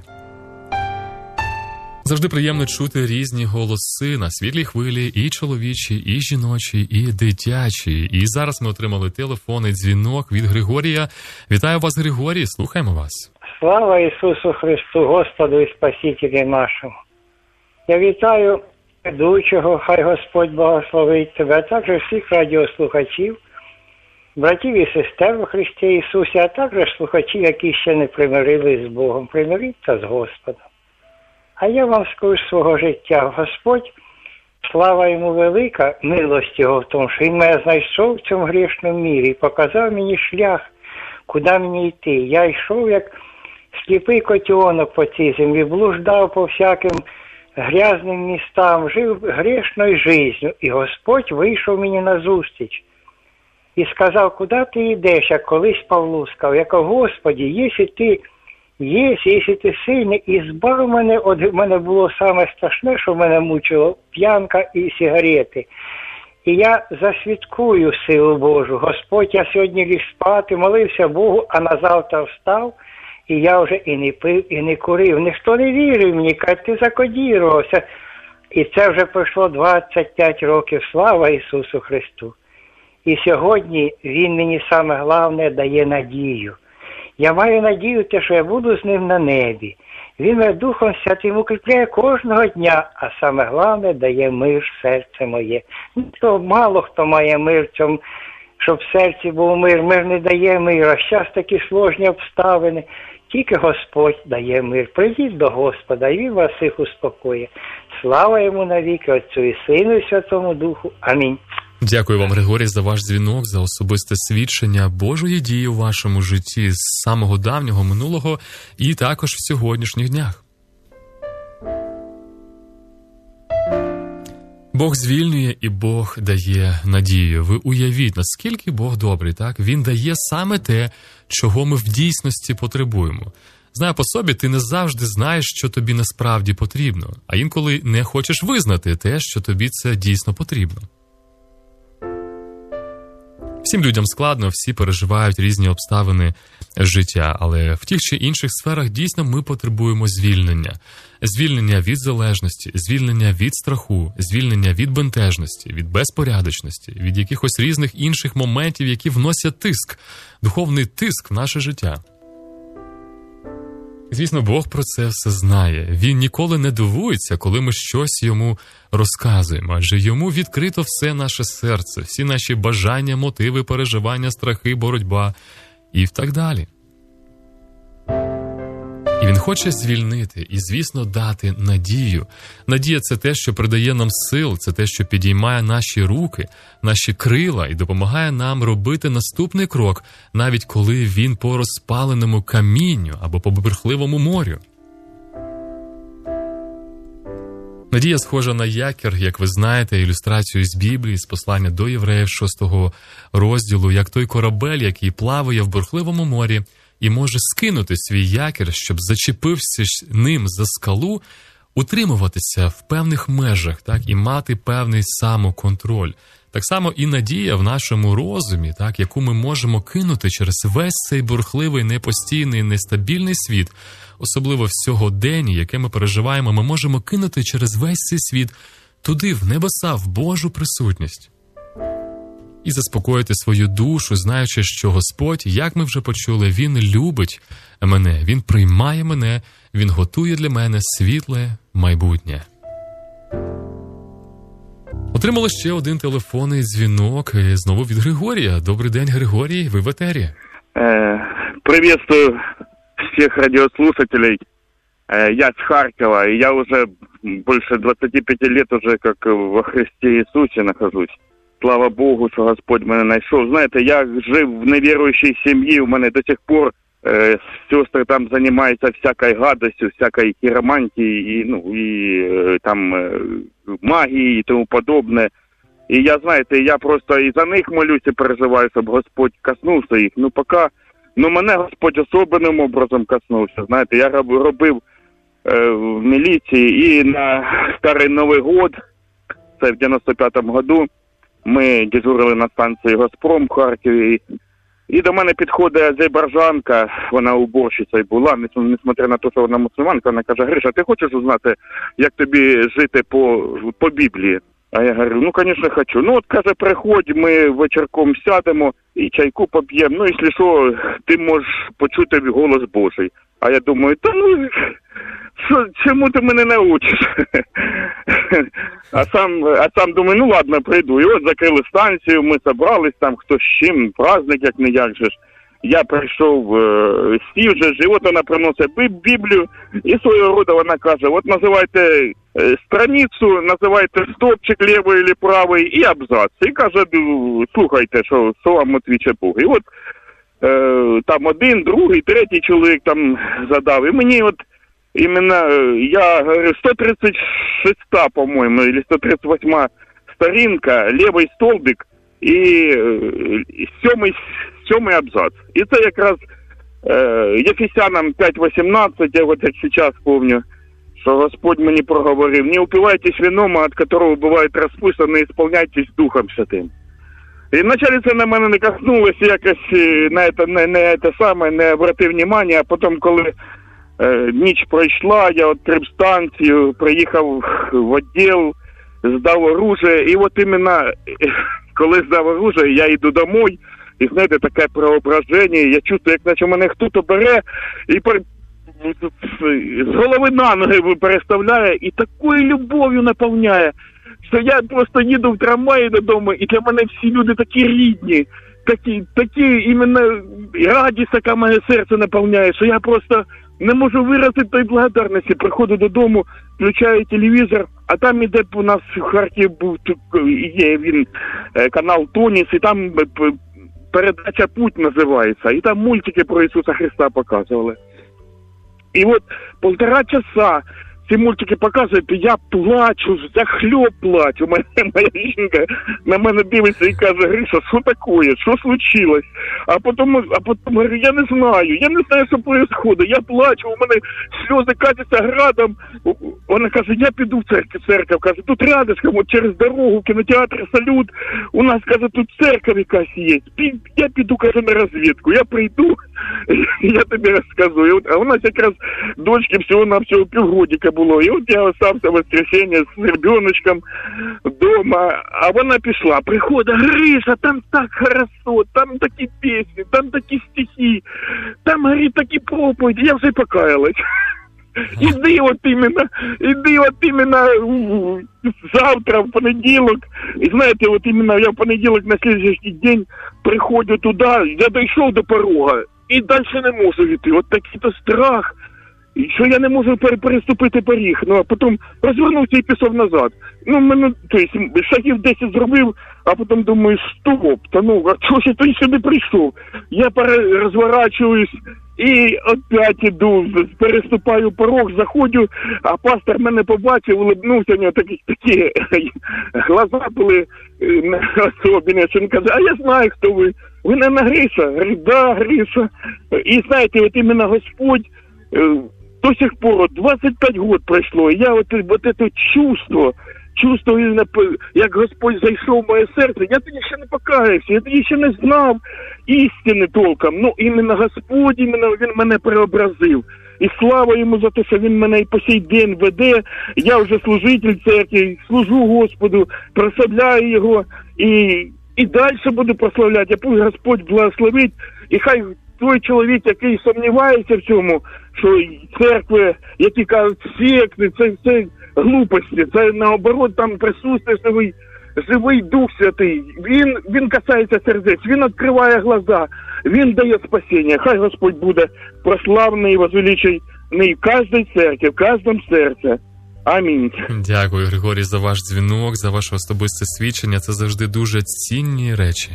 Завжди приємно чути різні голоси на світлій хвилі, і чоловічі, і жіночі, і дитячі. І зараз ми отримали телефонний дзвінок від Григорія. Вітаю вас, Григорій, слухаємо вас. Слава Ісусу Христу, Господу і Спасителю нашому. Я вітаю ведучого, хай Господь благословить тебе, а також всіх радіослухачів, братів і сестер у Христі Ісусі, а також слухачів, які ще не примирились з Богом. Примиріться з Господом. А я вам скажу свого життя. Господь, слава йому велика, милость його в тому, що він мене знайшов в цьому грішному мірі і показав мені шлях, куди мені йти. Я йшов як сліпий котенок по цій землі, блуждав по всяким грязним містам, жив грішною життю. І Господь вийшов мені назустріч і сказав, куди ти йдеш, як колись Павлу сказав, як, Господі, якщо ти Є, якщо ти сильний, і збав мене, от в мене було саме страшне, що мене мучило, п'янка і сигарети. І я засвідкую силу Божу. Господь, я сьогодні ліг спати, молився Богу, а на завтра встав, і я вже і не пив, і не курив. Ніхто не вірив мені, каже, ти закодірувався. І це вже пройшло двадцять п'ять років, слава Ісусу Христу. І сьогодні Він мені саме головне дає надію. Я маю надію, те, що я буду з Ним на небі. Він мене Духом Святим укріпляє кожного дня, а саме головне дає мир в серце моє. То мало хто має мир в цьому, щоб в серці був мир. Мир не дає миру, зараз такі сложні обставини. Тільки Господь дає мир. Прийдіть до Господа, і Він вас всіх успокоїть. Слава Йому навіки, Отцю і Сину і Святому Духу. Амінь. Дякую вам, Григорій, за ваш дзвінок, за особисте свідчення Божої дії у вашому житті з самого давнього минулого і також в сьогоднішніх днях. Бог звільнює і Бог дає надію. Ви уявіть, наскільки Бог добрий, так? Він дає саме те, чого ми в дійсності потребуємо. Знаю по собі, ти не завжди знаєш, що тобі насправді потрібно, а інколи не хочеш визнати те, що тобі це дійсно потрібно. Всім людям складно, всі переживають різні обставини життя, але в тих чи інших сферах дійсно ми потребуємо звільнення. Звільнення від залежності, звільнення від страху, звільнення від бентежності, від безпорядочності, від якихось різних інших моментів, які вносять тиск, духовний тиск в наше життя. Звісно, Бог про це все знає. Він ніколи не дивується, коли ми щось йому розказуємо, адже йому відкрито все наше серце, всі наші бажання, мотиви, переживання, страхи, боротьба і так далі. І він хоче звільнити і, звісно, дати надію. Надія – це те, що придає нам сил, це те, що підіймає наші руки, наші крила і допомагає нам робити наступний крок, навіть коли він по розпаленому камінню або по бурхливому морю. Надія схожа на якір, як ви знаєте, ілюстрацію з Біблії, з послання до Євреїв шостого розділу, як той корабель, який плаває в бурхливому морі, і може скинути свій якір, щоб, зачепився ним за скалу, утримуватися в певних межах, так, і мати певний самоконтроль. Так само і надія в нашому розумі, так, яку ми можемо кинути через весь цей бурхливий, непостійний, нестабільний світ, особливо в сьогоденні, яке ми переживаємо, ми можемо кинути через весь цей світ туди, в небеса, в Божу присутність. І заспокоїти свою душу, знаючи, що Господь, як ми вже почули, Він любить мене, Він приймає мене, Він готує для мене світле майбутнє. Отримали ще один телефонний дзвінок, знову від Григорія. Добрий день, Григорій, ви в етері. Э, приветствую всех радиослушателей. Э, я с Харькова, и я уже больше двадцати пяти лет уже как во Христе Иисусе нахожусь. Слава Богу, що Господь мене знайшов. Знаєте, я жив в невіруючій сім'ї, у мене до сих пор е, сестри там займаються всякою гадостю, всякою хіромантією, і, ну, і е, там е, магією і тому подобне. І я, знаєте, я просто і за них молюсь і переживаю, щоб Господь коснувся їх. Ну, поки, ну, мене Господь особливим образом коснувся. Знаєте, я робив е, в міліції і на Старий Новий год, це в дев'яносто п'ятому году, ми дежурили на станції «Газпром» в Харкові, і до мене підходить азербайджанка, вона уборщицею була, несмотря на те, що вона мусульманка, вона каже: Гриша, ти хочеш узнати, як тобі жити по, по Біблії? А я говорю, ну, звісно, хочу. Ну, от, каже, приходь, ми вечірком сядемо і чайку поп'ємо, ну, якщо що, ти можеш почути голос Божий. А я думаю, та ну, що, чому ти мене научиш? А сам, а сам думаю, ну ладно, прийду. І от закрили станцію, ми зібрались там, хто з чим, праздник, як не як же ж. Я прийшов, е, сів же ж, і от вона приносить Біблію, і свого роду вона каже, от називайте е, страницю, називайте стопчик лівий або правий і абзац. І каже, слухайте, що, що вам отвіче Бог. І от е, там один, другий, третій чоловік там задав. І мені от іменно, я говорю, сто тридцять шеста, по-моєму, или сто тридцять восьма сторінка, лівий столбик і, і сьомий, сьомий абзац. І це якраз Ефесянам п'ять вісімнадцять, я вот як сейчас помню, что Господь мені проговорив: не упивайтесь вином, от которого бывает распущено, исполняйтесь Духом Святим. І вначалі це на мене не коснулося, якось на це, не, не це саме, не обратив внимання, а потім, коли е, ніч пройшла, я відкрив станцію, приїхав в відділ, здав оружие, і от іменно, коли здав оружие, я йду домой, і, знаєте, таке преображення, я чувствую, як наче мене хтось бере, і з голови на ноги переставляє, і такою любов'ю наповняє, що я просто їду в трамваї додому, і для мене всі люди такі рідні, такі, такі іменно радість, яка моє серце наповняє, що я просто не можу виразити тої благодарності. Приходжу додому, включаю телевізор, а там іде у нас в Харкові був, є він, канал Тоніс, і там передача «Путь» називається, і там мультики про Ісуса Христа показували. І от полтора часа ці мультики показують, я плачу, захльоп плачу. Моя, моя жінка на мене дивиться і каже: Гриша, що таке, що случилось? А потім, а потім говорю: я не знаю, я не знаю, що відбувається. Я плачу, у мене сльози катяться градом. Вона каже: я піду в церкву, церкву. Каже: тут рядышком, от через дорогу, кінотеатр «Салют». У нас, каже, тут церковь якась є. Я піду, каже, на розвідку. Я прийду, я тобі розкажу. А у нас якраз дочки всього-навсього півгодика було. І от я остався в воскресенье з ребеночком вдома, а вона пішла. Приходить: Гриша, там так хорошо, там такі пісні, там такі стихи, там, говорить, такі проповіді. Я вже покаялась. Іди от іменно, іди от іменно завтра, в понеділок. І знаєте, от іменно я в понеділок на слідчий день приходжу туди, я дійшов до порога і далі не можу йти. От такий-то страх, що я не можу переступити поріг. Ну, а потім розвернувся і пішов назад. Ну, мене, то есть, шагів десять зробив, а потім думаю: стоп, та ну, а чого ж ти сюди прийшов? Я розворачуюсь і опять іду, переступаю порог, заходжу, а пастор мене побачив, улыбнувся, у нього такі, такі глаза були особливі, що він каже: а я знаю, хто ви. Ви не на Гриша? Говорю: да, Гриша. І знаєте, от іменно Господь до сих пор, двадцять п'ять років пройшло, і я от, от это чувство, чувство, як Господь зайшов в моє серце, я тоді ще не покаявся, я тоді ще не знав істини толком, ну, іменно Господь, іменно Він мене преобразив. І слава Йому за те, що Він мене і по сей день веде, я вже служитель церкви, служу Господу, прославляю Його, і, і далі буду прославляти, а пусть Господь благословить, і хай той чоловік, який сумнівається в цьому, що церкви, які кажуть секти, це все глупості, це наоборот, там присутствує живий, живий Дух Святий. Він, він касається сердець, він відкриває глаза, він дає спасіння. Хай Господь буде прославлений і возвеличений в кожній церкві, в кожному серці. Амінь. Дякую, Григорій, за ваш дзвінок, за ваше особисте свідчення. Це завжди дуже цінні речі.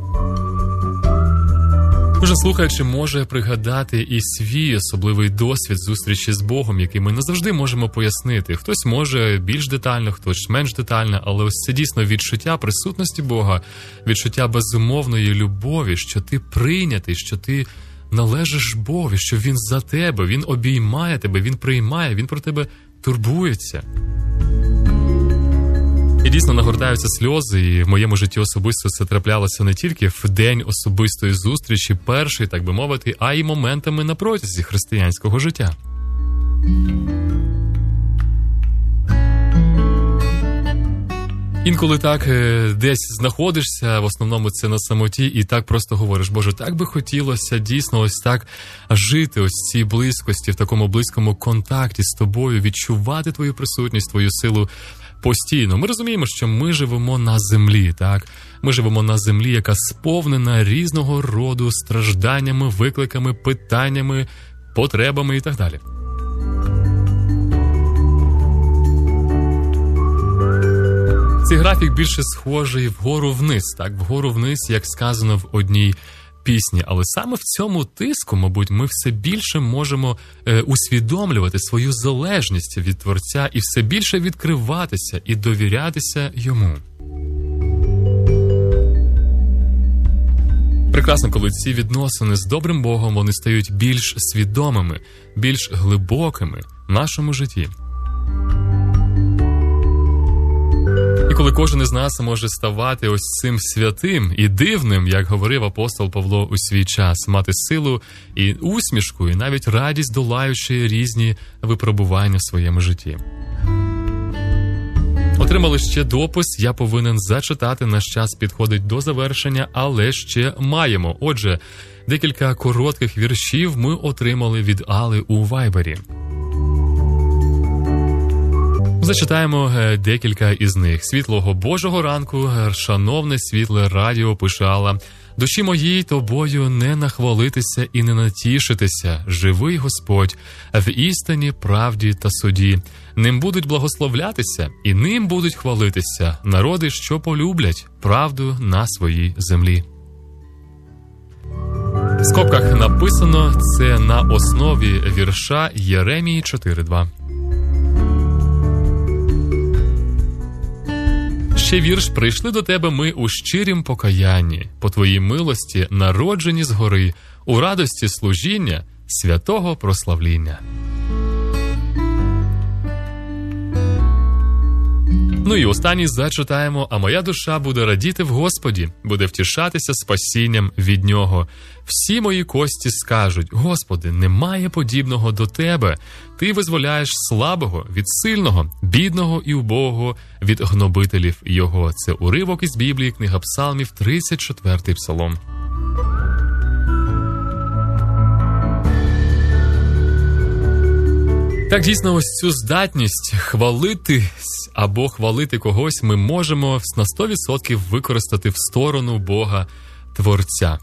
Кожен слухаючи може пригадати і свій особливий досвід зустрічі з Богом, який ми не завжди можемо пояснити. Хтось може більш детально, хтось менш детально, але ось це дійсно відчуття присутності Бога, відчуття безумовної любові, що ти прийнятий, що ти належиш Богові, що Він за тебе, Він обіймає тебе, Він приймає, Він про тебе турбується. І дійсно нагортаються сльози, і в моєму житті особисто це траплялося не тільки в день особистої зустрічі, перший, так би мовити, а й моментами на протязі християнського життя. Інколи так десь знаходишся, в основному це на самоті, і так просто говориш: Боже, так би хотілося дійсно ось так жити, ось цій близькості, в такому близькому контакті з тобою, відчувати твою присутність, твою силу постійно. Ми розуміємо, що ми живемо на землі, так? Ми живемо на землі, яка сповнена різного роду стражданнями, викликами, питаннями, потребами і так далі. Цей графік більше схожий вгору-вниз, так? Вгору-вниз, як сказано в одній пісні. Але саме в цьому тиску, мабуть, ми все більше можемо е, усвідомлювати свою залежність від Творця і все більше відкриватися і довірятися Йому. Прекрасно, коли ці відносини з добрим Богом, вони стають більш свідомими, більш глибокими в нашому житті. І коли кожен із нас може ставати ось цим святим і дивним, як говорив апостол Павло у свій час, мати силу і усмішку, і навіть радість, долаючи різні випробування в своєму житті. Отримали ще допис, я повинен зачитати, наш час підходить до завершення, але ще маємо. Отже, декілька коротких віршів ми отримали від Алли у Вайбері. Зачитаємо декілька із них. Світлого Божого ранку, шановне світле радіо, пише Алла. Душі моїй тобою не нахвалитися і не натішитися. Живий Господь, в істині, правді та суді. Ним будуть благословлятися і ним будуть хвалитися народи, що полюблять правду на своїй землі. В скобках написано, це на основі вірша Єремії чотири два. Ще вірш «Прийшли до тебе ми у щирім покаянні, по твоїй милості народжені згори, у радості служіння, святого прославління». Ну і останній зачитаємо. «А моя душа буде радіти в Господі, буде втішатися спасінням від Нього. Всі мої кості скажуть, Господи, немає подібного до Тебе. Ти визволяєш слабого від сильного, бідного і убогого від гнобителів Його». Це уривок із Біблії, книга Псалмів, тридцять четвертий псалом. Так, дійсно, ось цю здатність хвалитись або хвалити когось ми можемо на сто відсотків використати в сторону Бога Творця.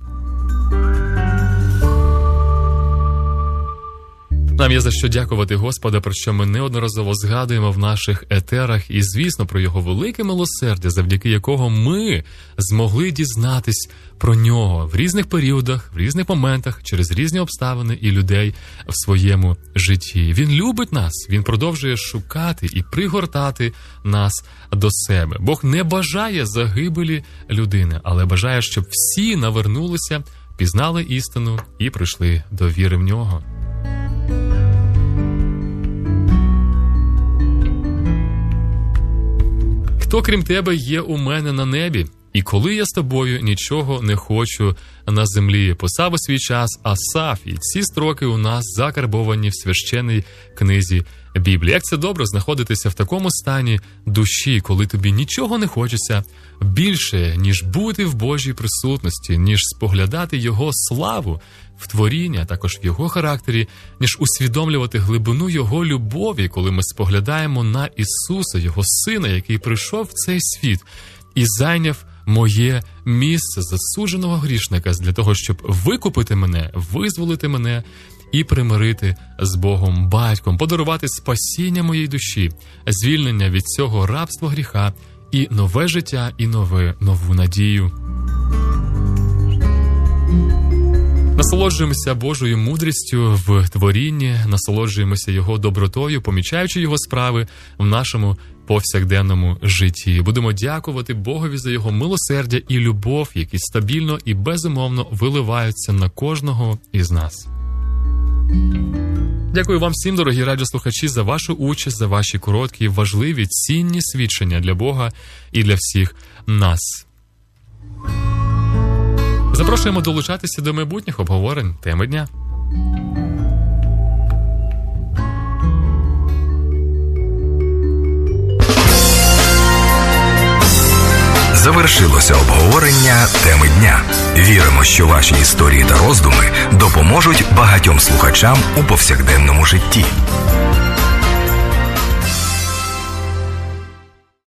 Нам є за що дякувати Господа, про що ми неодноразово згадуємо в наших етерах, і, звісно, про Його велике милосердя, завдяки якого ми змогли дізнатись про Нього в різних періодах, в різних моментах, через різні обставини і людей в своєму житті. Він любить нас, Він продовжує шукати і пригортати нас до себе. Бог не бажає загибелі людини, але бажає, щоб всі навернулися, пізнали істину і прийшли до віри в Нього. Хто, крім тебе, є у мене на небі? І коли я з тобою нічого не хочу на землі. Писав у свій час Асаф, і ці строки у нас закарбовані в священній книзі Біблії. Як це добре знаходитися в такому стані душі, коли тобі нічого не хочеться більше, ніж бути в Божій присутності, ніж споглядати Його славу в творінні, а також в Його характері, ніж усвідомлювати глибину Його любові, коли ми споглядаємо на Ісуса, Його Сина, який прийшов в цей світ і зайняв моє місце засудженого грішника для того, щоб викупити мене, визволити мене і примирити з Богом Батьком, подарувати спасіння моїй душі, звільнення від цього рабства гріха і нове життя, і нове, нову надію. Насолоджуємося Божою мудрістю в творінні, насолоджуємося Його добротою, помічаючи Його справи в нашому повсякденному житті. Будемо дякувати Богові за Його милосердя і любов, які стабільно і безумовно виливаються на кожного із нас. Дякую вам всім, дорогі радіослухачі, за вашу участь, за ваші короткі, важливі, цінні свідчення для Бога і для всіх нас. Запрошуємо долучатися до майбутніх обговорень теми дня. Завершилося обговорення теми дня. Віримо, що ваші історії та роздуми допоможуть багатьом слухачам у повсякденному житті.